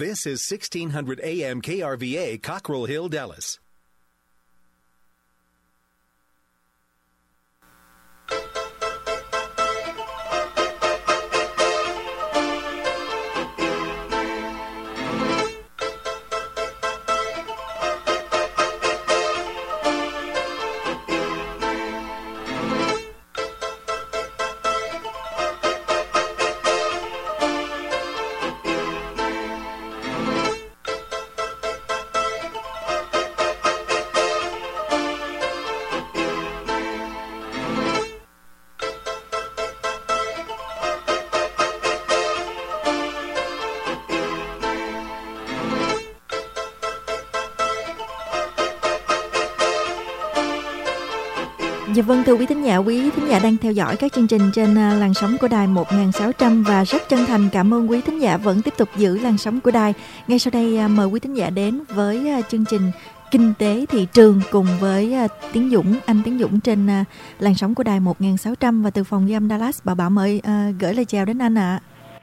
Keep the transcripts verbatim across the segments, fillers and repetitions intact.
This is sixteen hundred A M K R V A, Cockrell Hill, Dallas. Dạ vâng, thưa quý thính giả, quý thính giả đang theo dõi các chương trình trên làn sóng của đài một nghìn sáu trăm và rất chân thành cảm ơn quý thính giả vẫn tiếp tục giữ làn sóng của đài. Ngay sau đây mời quý thính giả đến với chương trình Kinh tế thị trường cùng với Tiến Dũng, anh Tiến Dũng trên làn sóng của đài một nghìn sáu trăm và từ phòng ghi âm Dallas. Bảo Bảo mời uh, gửi lời chào đến anh ạ. À.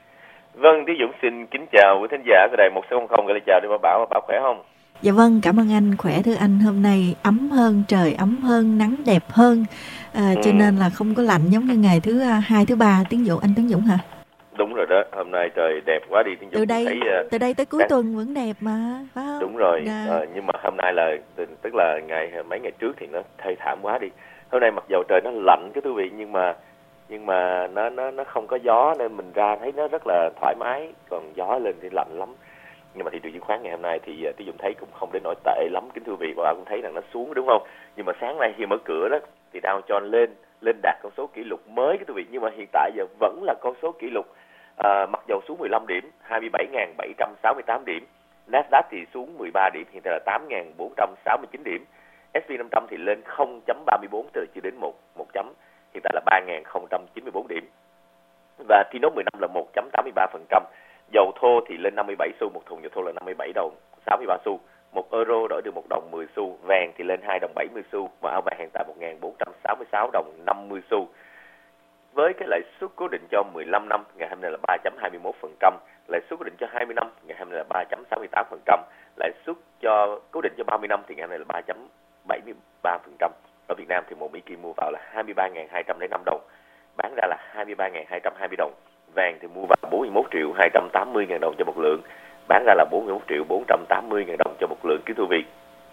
Vâng, Tiến Dũng xin kính chào quý thính giả của đài một sáu không, gửi lời chào đến Bảo Bảo. Bảo Bảo khỏe không? Dạ vâng, cảm ơn anh, khỏe thưa anh. Hôm nay ấm hơn, trời ấm hơn, nắng đẹp hơn, à, ừ. cho nên là không có lạnh giống như ngày thứ hai, thứ ba. Tiến Dũng, anh Tiến Dũng hả? Đúng rồi đó, hôm nay trời đẹp quá đi. Tiến Dũng từ đây, thấy, từ đây tới cuối đang... tuần vẫn đẹp mà, phải không? Đúng rồi, à. à, nhưng mà hôm nay là, tức là ngày mấy ngày trước thì nó thê thảm quá đi. Hôm nay mặc dầu trời nó lạnh cái quý vị, nhưng mà nhưng mà nó nó nó không có gió nên mình ra thấy nó rất là thoải mái, còn gió lên thì lạnh lắm. Nhưng mà thị trường chứng khoán ngày hôm nay thì Tiến Dũng thấy cũng không đến nỗi tệ lắm, kính thưa quý vị. Và cũng thấy rằng nó xuống, đúng không? Nhưng mà sáng nay khi mở cửa đó thì Dow Jones lên lên đạt con số kỷ lục mới, kính thưa quý vị. Nhưng mà hiện tại giờ vẫn là con số kỷ lục, à, mặc dầu xuống mười lăm điểm, hai mươi bảy nghìn bảy trăm sáu mươi tám điểm. Nasdaq thì xuống mười ba điểm, hiện tại là tám nghìn bốn trăm sáu mươi chín điểm. ét pê năm trăm thì lên không phẩy ba mươi bốn, từ chưa đến một một chấm, hiện tại là ba nghìn không trăm chín mươi bốn điểm. Và T nốt mười lăm là một phẩy tám mươi ba phần trăm. Dầu thô thì lên năm mươi bảy xu, một thùng dầu thô là năm mươi bảy đồng sáu mươi ba xu. Một euro đổi được một đồng mười xu. Vàng thì lên hai đồng bảy mươi xu, và áo vàng hiện tại một nghìn bốn trăm sáu mươi sáu đồng năm mươi xu. Với cái lãi suất cố định cho mười lăm năm ngày hôm nay là ba phẩy hai mươi mốt phần trăm, lãi suất cố định cho hai mươi năm ngày hôm nay là ba phẩy sáu mươi tám phần trăm, lãi suất cho cố định cho ba mươi năm thì ngày hôm nay là ba phẩy bảy mươi ba phần trăm. Ở Việt Nam thì một Mỹ Kim mua vào là hai mươi ba nghìn hai trăm lẻ năm đồng, bán ra là hai mươi ba nghìn hai trăm hai mươi đồng. Vàng thì mua vào bốn mươi mốt triệu hai trăm tám mươi nghìn đồng cho một lượng, bán ra là bốn mươi mốt triệu bốn trăm tám mươi nghìn đồng cho một lượng, kính thưa quý vị.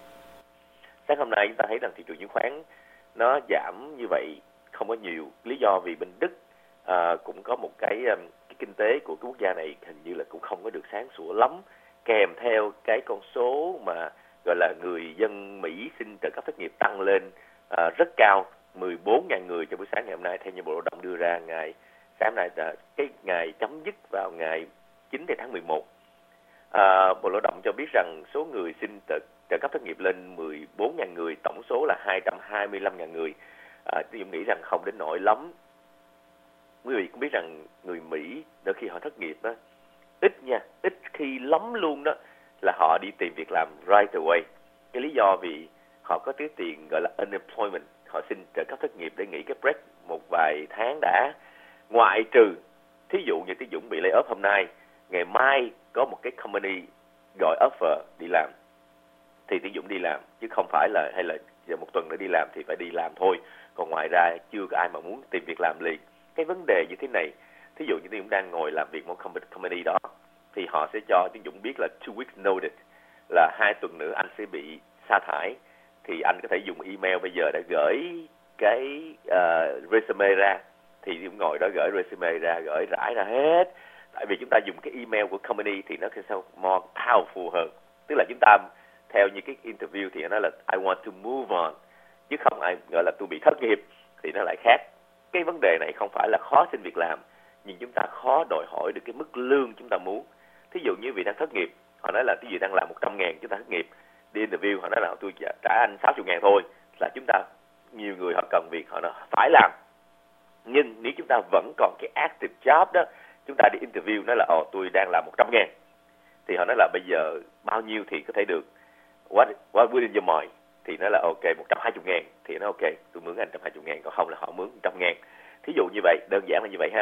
Sáng hôm nay chúng ta thấy rằng thị trường chứng khoán nó giảm như vậy không có nhiều. Lý do vì bên Đức à, cũng có một cái, cái kinh tế của cái quốc gia này hình như là cũng không có được sáng sủa lắm, kèm theo cái con số mà gọi là người dân Mỹ xin trợ cấp thất nghiệp tăng lên à, rất cao, mười bốn nghìn người cho buổi sáng ngày hôm nay theo như Bộ Lao động đưa ra ngày sáng nay, là cái ngày chấm dứt vào ngày chín tháng mười một. À, Bộ Lao động cho biết rằng số người xin trợ, trợ cấp thất nghiệp lên mười bốn nghìn người, tổng số là hai trăm hai mươi lăm nghìn người. À, tôi nghĩ rằng không đến nỗi lắm. Quý vị cũng biết rằng người Mỹ đôi khi họ thất nghiệp đó, ít nha, ít khi lắm luôn đó là họ đi tìm việc làm right away. Cái lý do vì họ có cái tiền gọi là unemployment, họ xin trợ cấp thất nghiệp để nghỉ cái break một vài tháng đã. Ngoại trừ, thí dụ như Tiến Dũng bị lay off hôm nay, ngày mai có một cái company gọi offer đi làm thì Tiến Dũng đi làm, chứ không phải là hay là giờ một tuần nữa đi làm thì phải đi làm thôi. Còn ngoài ra chưa có ai mà muốn tìm việc làm liền. Cái vấn đề như thế này, thí dụ như Tiến Dũng đang ngồi làm việc một company đó thì họ sẽ cho Tiến Dũng biết là two weeks notice, là hai tuần nữa anh sẽ bị sa thải, thì anh có thể dùng email bây giờ để gửi cái uh, resume ra. Thì Dũng ngồi đó gửi resume ra, gửi rải ra hết. Tại vì chúng ta dùng cái email của company thì nó sẽ sao more powerful hơn. Tức là chúng ta theo như cái interview thì nó nói là I want to move on, chứ không ai gọi là tôi bị thất nghiệp thì nó lại khác. Cái vấn đề này không phải là khó xin việc làm, nhưng chúng ta khó đòi hỏi được cái mức lương chúng ta muốn. Thí dụ như vị đang thất nghiệp, họ nói là cái gì đang làm một trăm ngàn, chúng ta thất nghiệp, đi interview họ nói là tôi trả anh sáu mươi ngàn thôi, là chúng ta, nhiều người họ cần việc họ nói phải làm. Nhưng nếu chúng ta vẫn còn cái active job đó, chúng ta đi interview nói là ồ oh, tôi đang làm một trăm ngàn, thì họ nói là bây giờ bao nhiêu thì có thể được, what, what within your mind, thì nói là ok một trăm hai mươi ngàn, thì nó ok tôi mướn anh một trăm hai mươi ngàn, còn không là họ mướn một trăm ngàn. Thí dụ như vậy, đơn giản là như vậy ha.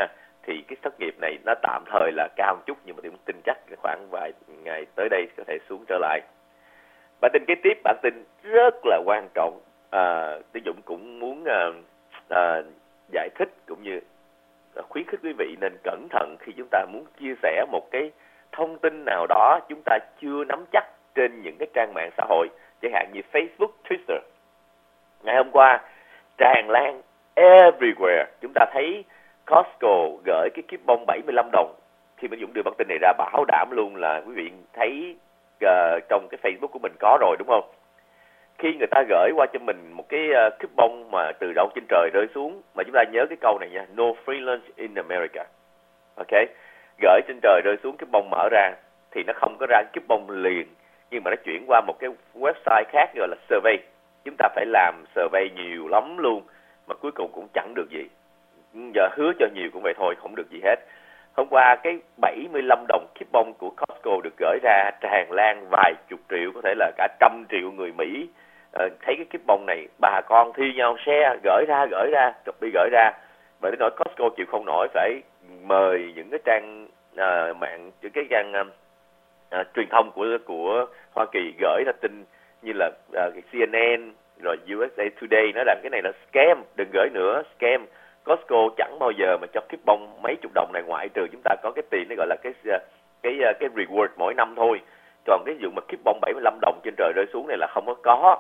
thì cái thất nghiệp này nó tạm thời là cao một chút, nhưng mà tôi tin chắc khoảng vài ngày tới đây có thể xuống trở lại. Bản tin kế tiếp, bản tin rất là quan trọng. À, Tiến Dũng cũng muốn à, à, giải thích cũng như khuyến khích quý vị nên cẩn thận khi chúng ta muốn chia sẻ một cái thông tin nào đó chúng ta chưa nắm chắc trên những cái trang mạng xã hội, chẳng hạn như Facebook, Twitter. Ngày hôm qua tràn lan everywhere, chúng ta thấy Costco gửi cái kíp bông bảy mươi lăm đồng. Khi Minh Dũng đưa bản tin này ra, bảo đảm luôn là quý vị thấy uh, trong cái Facebook của mình có rồi, đúng không? Khi người ta gửi qua cho mình một cái uh, kíp bông mà từ đâu trên trời rơi xuống, mà chúng ta nhớ cái câu này nha, no free lunch in America. Ok, gửi trên trời rơi xuống, kíp bông mở ra thì nó không có ra kíp bông liền, nhưng mà nó chuyển qua một cái website khác gọi là survey. Chúng ta phải làm survey nhiều lắm luôn, mà cuối cùng cũng chẳng được gì. Giờ hứa cho nhiều cũng vậy thôi, không được gì hết. Hôm qua cái bảy mươi lăm đồng kíp bông của Costco được gửi ra tràn lan vài chục triệu, có thể là cả trăm triệu người Mỹ uh, thấy cái kíp bông này, bà con thi nhau share, gửi ra, gửi ra, copy gửi ra. Và đến nỗi Costco chịu không nổi, phải mời những cái trang uh, mạng, những cái trang uh, uh, truyền thông của của Hoa Kỳ gửi ra tin như là uh, C N N rồi U S A Today nói rằng cái này là scam, đừng gửi nữa, scam. Costco chẳng bao giờ mà cho kíp bông mấy chục đồng này, ngoại trừ chúng ta có cái tiền nó gọi là cái cái cái reward mỗi năm thôi. Còn cái vụ mà kíp bông bảy mươi lăm đồng trên trời rơi xuống này là không có có.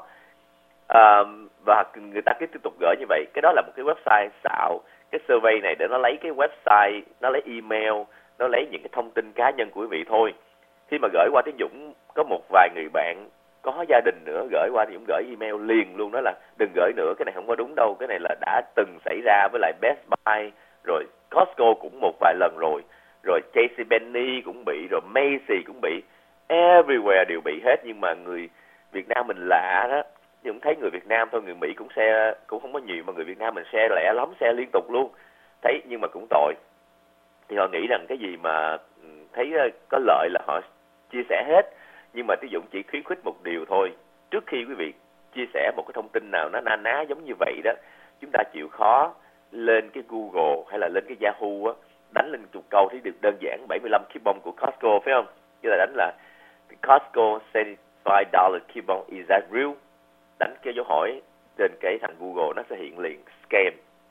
À, và người ta cứ tiếp tục gửi như vậy. Cái đó là một cái website xạo cái survey này để nó lấy cái website, nó lấy email, nó lấy những cái thông tin cá nhân của quý vị thôi. Khi mà gửi qua Tiến Dũng, có một vài người bạn có gia đình nữa gửi qua thì cũng gửi email liền luôn, đó là đừng gửi nữa, cái này không có đúng đâu, cái này là đã từng xảy ra với lại Best Buy, rồi Costco cũng một vài lần rồi, rồi J C Penney cũng bị, rồi Macy cũng bị, everywhere đều bị hết. Nhưng mà người Việt Nam mình lạ đó, nhưng cũng thấy người Việt Nam thôi, người Mỹ cũng share cũng không có nhiều, mà người Việt Nam mình share lẻ lắm, share liên tục luôn, thấy nhưng mà cũng tội. Thì họ nghĩ rằng cái gì mà thấy có lợi là họ chia sẻ hết. Nhưng mà Tiến Dũng chỉ khuyến khích một điều thôi, trước khi quý vị chia sẻ một cái thông tin nào nó na ná giống như vậy đó, chúng ta chịu khó lên cái Google hay là lên cái Yahoo á, đánh lên chục câu thì được đơn giản bảy mươi lăm kíp bông của Costco, phải không? Như là đánh là Costco seventy-five dollar kíp bông, is that real? Đánh cái dấu hỏi trên cái thằng Google, nó sẽ hiện liền scam.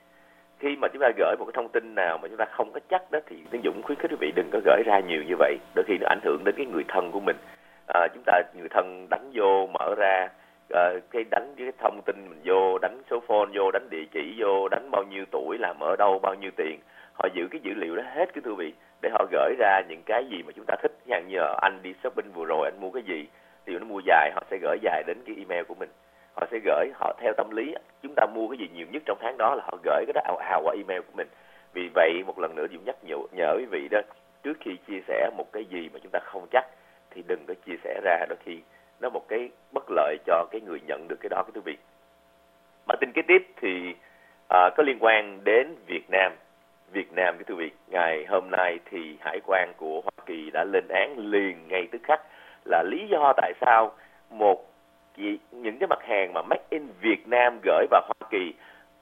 Khi mà chúng ta gửi một cái thông tin nào mà chúng ta không có chắc đó, thì Tiến Dũng khuyến khích quý vị đừng có gửi ra nhiều như vậy, đôi khi nó ảnh hưởng đến cái người thân của mình. À, chúng ta người thân đánh vô, mở ra à, cái đánh cái thông tin mình vô, đánh số phone vô, đánh địa chỉ vô, đánh bao nhiêu tuổi, làm ở đâu, bao nhiêu tiền, họ giữ cái dữ liệu đó hết cái thưa vị, để họ gửi ra những cái gì mà chúng ta thích. Chẳng như anh đi shopping vừa rồi, anh mua cái gì thì nó mua dài, họ sẽ gửi dài đến cái email của mình, họ sẽ gửi, họ theo tâm lý chúng ta mua cái gì nhiều nhất trong tháng đó là họ gửi cái đó ào ào qua email của mình. Vì vậy một lần nữa Dũng nhắc nhở, nhở quý vị đó, trước khi chia sẻ một cái gì mà chúng ta không chắc thì đừng có chia sẻ ra, đôi khi nó một cái bất lợi cho cái người nhận được cái đó, cái thưa vị. Bản tin kế tiếp thì à, có liên quan đến Việt Nam. Việt Nam, cái thưa vị, ngày hôm nay thì Hải quan của Hoa Kỳ đã lên án liền ngay tức khắc là lý do tại sao một những cái mặt hàng mà made in Việt Nam gửi vào Hoa Kỳ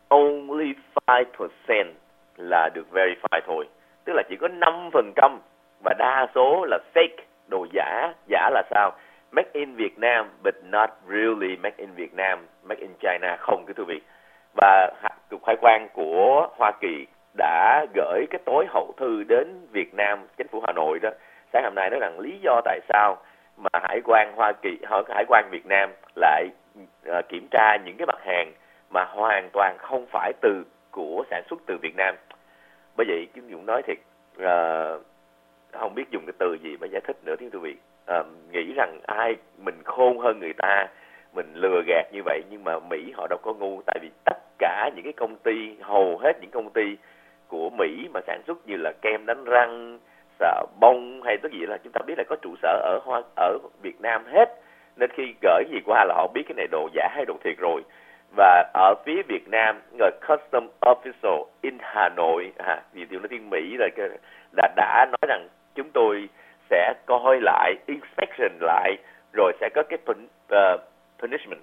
only five percent là được verify thôi, tức là chỉ có năm phần trăm, và đa số là fake, đồ giả. Giả là sao? Made in Việt Nam but not really made in Việt Nam, made in China không, cái thưa vị. Và cục hải quan của Hoa Kỳ đã gửi cái tối hậu thư đến Việt Nam, chính phủ Hà Nội đó, sáng hôm nay nói rằng lý do tại sao mà hải quan Hoa Kỳ, hải quan Việt Nam lại uh, kiểm tra những cái mặt hàng mà hoàn toàn không phải từ của sản xuất từ Việt Nam. Bởi vậy chúng Dũng nói thiệt, uh, không biết dùng cái từ gì mà giải thích nữa, thưa quý vị. À, nghĩ rằng ai mình khôn hơn người ta, mình lừa gạt như vậy, nhưng mà Mỹ họ đâu có ngu, tại vì tất cả những cái công ty, hầu hết những công ty của Mỹ mà sản xuất như là kem đánh răng, xà bông hay cái gì là chúng ta biết là có trụ sở ở Hoa, ở Việt Nam hết, nên khi gửi gì qua là họ biết cái này đồ giả hay đồ thiệt rồi. Và ở phía Việt Nam, người Custom Official in Hà Nội, à, vì điều nó tiếng Mỹ rồi, là đã nói rằng chúng tôi sẽ coi lại, inspection lại, rồi sẽ có cái pun, uh, punishment,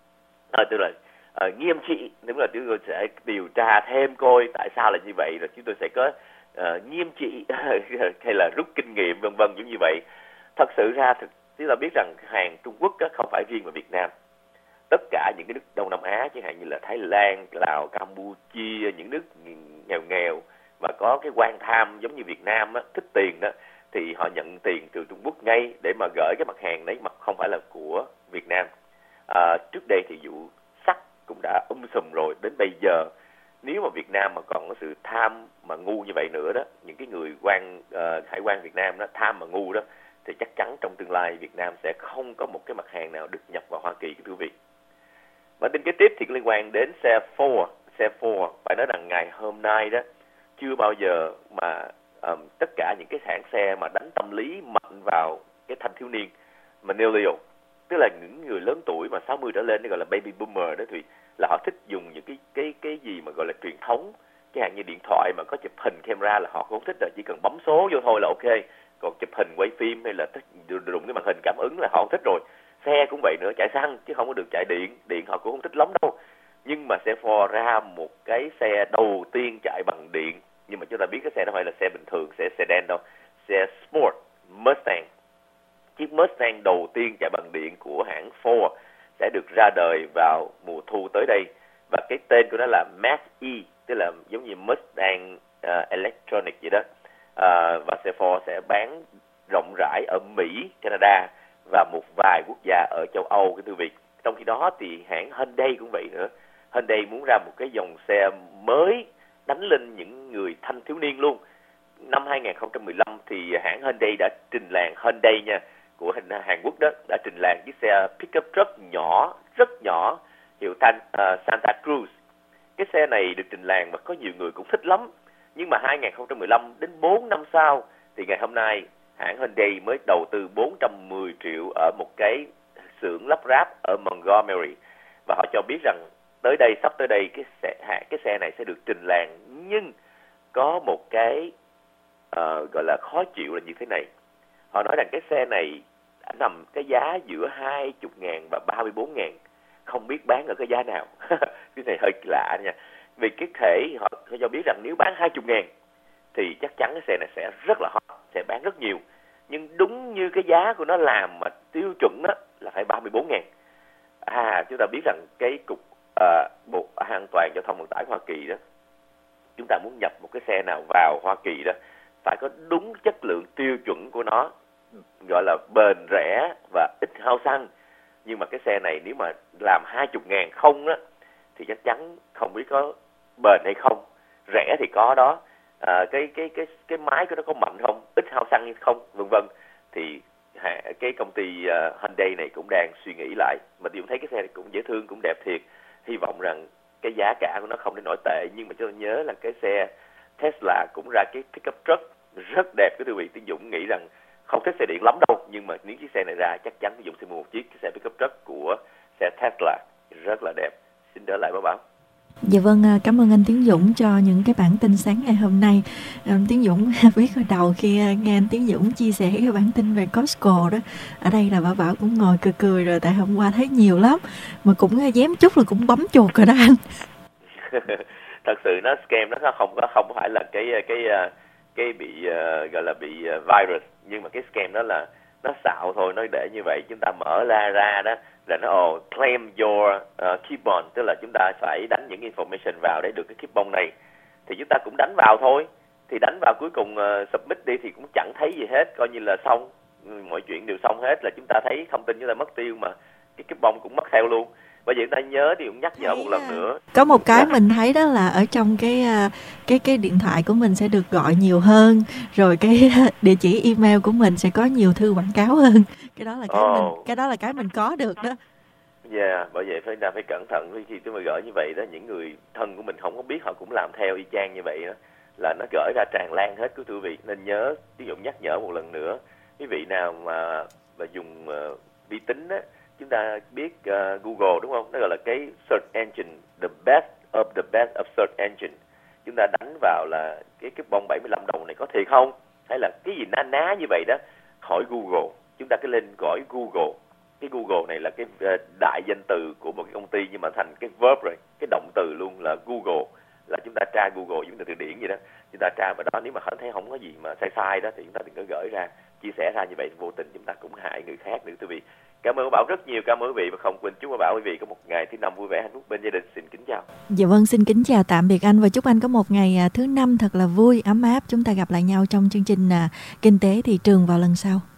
à, tức là uh, nghiêm trị, nếu là chúng tôi sẽ điều tra thêm coi tại sao là như vậy, rồi chúng tôi sẽ có uh, nghiêm trị hay là rút kinh nghiệm vân vân giống như vậy. Thật sự ra thực chúng ta biết rằng hàng Trung Quốc á, không phải riêng về Việt Nam. Tất cả những cái nước Đông Nam Á chẳng hạn như là Thái Lan, Lào, Campuchia, những nước nghèo nghèo mà có cái quan tham giống như Việt Nam á, thích tiền đó, thì họ nhận tiền từ Trung Quốc ngay để mà gửi cái mặt hàng đấy mà không phải là của Việt Nam. À, trước đây thì vụ sắt cũng đã um sùm rồi, đến bây giờ nếu mà Việt Nam mà còn có sự tham mà ngu như vậy nữa đó, những cái người quan uh, hải quan Việt Nam đó tham mà ngu đó, thì chắc chắn trong tương lai Việt Nam sẽ không có một cái mặt hàng nào được nhập vào Hoa Kỳ, thưa quý vị. Bản tin kế tiếp thì liên quan đến xe Ford. Xe Ford phải nói rằng ngày hôm nay đó chưa bao giờ mà um, tất cả những cái hãng xe mà đánh tâm lý mạnh vào cái thanh thiếu niên millennial, tức là những người lớn tuổi mà sáu mươi trở lên, nó gọi là baby boomer đó, thì là họ thích dùng những cái cái cái gì mà gọi là truyền thống, cái hàng như điện thoại mà có chụp hình camera là họ không thích rồi, chỉ cần bấm số vô thôi là ok. Còn chụp hình quay phim hay là đụng cái màn hình cảm ứng là họ không thích rồi. Xe cũng vậy nữa, chạy xăng chứ không có được chạy điện, điện họ cũng không thích lắm đâu. Nhưng mà xe Ford ra một cái xe đầu tiên chạy bằng điện, nhưng mà chúng ta biết cái xe đó phải là xe bình thường, xe sedan đâu, xe Sport Mustang. Chiếc Mustang đầu tiên chạy bằng điện của hãng Ford sẽ được ra đời vào mùa thu tới đây, và cái tên của nó là Mach-E, tức là giống như Mustang uh, Electronic vậy đó. Uh, và xe Ford sẽ bán rộng rãi ở Mỹ, Canada và một vài quốc gia ở châu Âu, cái thưa vị. Trong khi đó thì hãng Hyundai cũng vậy nữa. Hyundai muốn ra một cái dòng xe mới đánh lên những người thanh thiếu niên luôn. Năm hai không một lăm thì hãng Hyundai đã trình làng, Hyundai nha, của Hàn Quốc đó, đã trình làng chiếc xe pickup truck nhỏ, rất nhỏ, hiệu Tan, uh, Santa Cruz. Cái xe này được trình làng và có nhiều người cũng thích lắm. Nhưng mà hai không một lăm đến bốn năm sau thì ngày hôm nay hãng Hyundai mới đầu tư bốn trăm mười triệu ở một cái xưởng lắp ráp ở Montgomery, và họ cho biết rằng tới đây, sắp tới đây cái xe, cái xe này sẽ được trình làng. Nhưng có một cái uh, gọi là khó chịu là như thế này. Họ nói rằng cái xe này nằm cái giá giữa hai mươi ngàn và ba mươi bốn ngàn, không biết bán ở cái giá nào. Cái này hơi lạ nha. Vì cái thể họ cho biết rằng nếu bán hai mươi ngàn thì chắc chắn cái xe này sẽ rất là hot, sẽ bán rất nhiều. Nhưng đúng như cái giá của nó làm mà tiêu chuẩn đó là phải ba mươi bốn ngàn. À, chúng ta biết rằng cái cục uh, Bộ An toàn Giao thông Vận tải Hoa Kỳ đó, chúng ta muốn nhập một cái xe nào vào Hoa Kỳ đó phải có đúng chất lượng tiêu chuẩn của nó, gọi là bền, rẻ và ít hao xăng. Nhưng mà cái xe này nếu mà làm hai mươi ngàn không á thì chắc chắn không biết có bền hay không. Rẻ thì có đó, à, cái cái cái cái máy của nó có mạnh không, ít hao xăng hay không, vân vân. Thì cái công ty uh, Hyundai này cũng đang suy nghĩ lại. Mà tôi thấy cái xe này cũng dễ thương, cũng đẹp thiệt. Hy vọng rằng cái giá cả của nó không đến nổi tệ. Nhưng mà chúng ta nhớ là cái xe Tesla cũng ra cái pickup truck rất đẹp. Cái quý vị Tiến Dũng nghĩ rằng không thích xe điện lắm đâu, nhưng mà nếu chiếc xe này ra chắc chắn Tiến Dũng sẽ mua một chiếc xe pickup truck của xe Tesla rất là đẹp. Xin đỡ lại báo báo. Dạ vâng, cảm ơn anh Tiến Dũng cho những cái bản tin sáng ngày hôm nay. Anh Tiến Dũng biết hồi đầu khi nghe anh Tiến Dũng chia sẻ cái bản tin về Costco đó, ở đây là Bảo Bảo cũng ngồi cười cười rồi, tại hôm qua thấy nhiều lắm mà cũng dám chút là cũng bấm chuột rồi đó anh. Thật sự nó scam, nó không có không phải là cái cái cái bị uh, gọi là bị virus, nhưng mà cái scam đó là nó xạo thôi, nó để như vậy. Chúng ta mở ra ra đó là nó oh, claim your uh, coupon, tức là chúng ta phải đánh những information vào để được cái coupon này, thì chúng ta cũng đánh vào thôi. Thì đánh vào cuối cùng uh, submit đi thì cũng chẳng thấy gì hết, coi như là xong, mọi chuyện đều xong hết, là chúng ta thấy thông tin chúng ta mất tiêu mà cái coupon cũng mất theo luôn. Bây giờ chúng ta nhớ thì cũng nhắc nhở một lần nữa. Có một cái mình thấy đó là ở trong cái cái cái điện thoại của mình sẽ được gọi nhiều hơn, rồi cái địa chỉ email của mình sẽ có nhiều thư quảng cáo hơn. Cái đó là cái oh. mình cái đó là cái mình có được đó. Dạ, yeah, bởi vậy phải phải cẩn thận khi chúng ta gửi như vậy đó. Những người thân của mình không có biết họ cũng làm theo y chang như vậy đó, là nó gửi ra tràn lan hết quý vị. Nên nhớ, ví dụ nhắc nhở một lần nữa, quý vị nào mà mà dùng uh, vi tính á, chúng ta biết uh, Google đúng không? Nó gọi là cái search engine, the best of the best of search engine. Chúng ta đánh vào là cái cái bông bảy mươi lăm đồng này có thiệt không? Hay là cái gì ná ná như vậy đó? Hỏi Google. Chúng ta cứ lên gọi Google. Cái Google này là cái uh, đại danh từ của một cái công ty, nhưng mà thành cái verb rồi, cái động từ luôn là Google. là chúng ta tra Google giống như từ điển vậy đó, chúng ta tra vào đó, nếu mà thấy không có gì mà sai sai đó thì chúng ta đừng có gửi ra, chia sẻ ra, như vậy vô tình chúng ta cũng hại người khác nữa quý vị. Cảm ơn Bảo rất nhiều, cảm ơn quý vị, và không quên chúc Bảo quý vị có một ngày thứ năm vui vẻ hạnh phúc bên gia đình. Xin kính chào. Dạ vâng, xin kính chào tạm biệt anh, và chúc anh có một ngày thứ năm thật là vui, ấm áp. Chúng ta gặp lại nhau trong chương trình Kinh tế thị trường vào lần sau.